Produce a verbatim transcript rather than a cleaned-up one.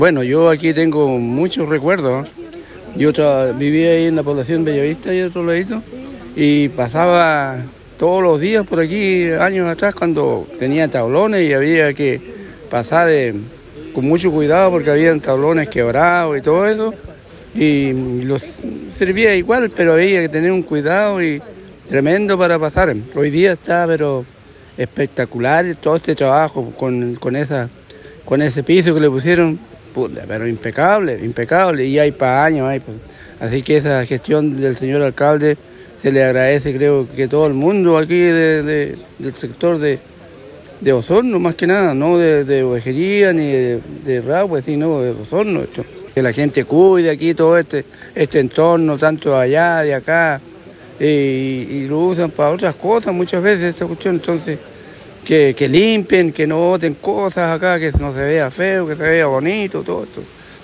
Bueno, yo aquí tengo muchos recuerdos. Yo tra- vivía ahí en la población Bellavista y otro ladito, y pasaba todos los días por aquí, años atrás, cuando tenía tablones y había que pasar eh, con mucho cuidado porque había tablones quebrados y todo eso, y los servía igual, pero había que tener un cuidado y tremendo para pasar. Hoy día está, pero espectacular todo este trabajo con, con esa, con ese piso que le pusieron. Puta, pero impecable, impecable, y hay para años, hay pa- así que esa gestión del señor alcalde se le agradece, creo que todo el mundo aquí de, de- del sector de, de Osorno, más que nada, no de, de Ovejería ni de, de Rahue, sino de Osorno. Esto. Que la gente cuide aquí todo este, este entorno, tanto allá, de acá, y, y lo usan para otras cosas muchas veces esta cuestión, entonces... Que, que limpien, que no boten cosas acá, que no se vea feo, que se vea bonito, todo esto.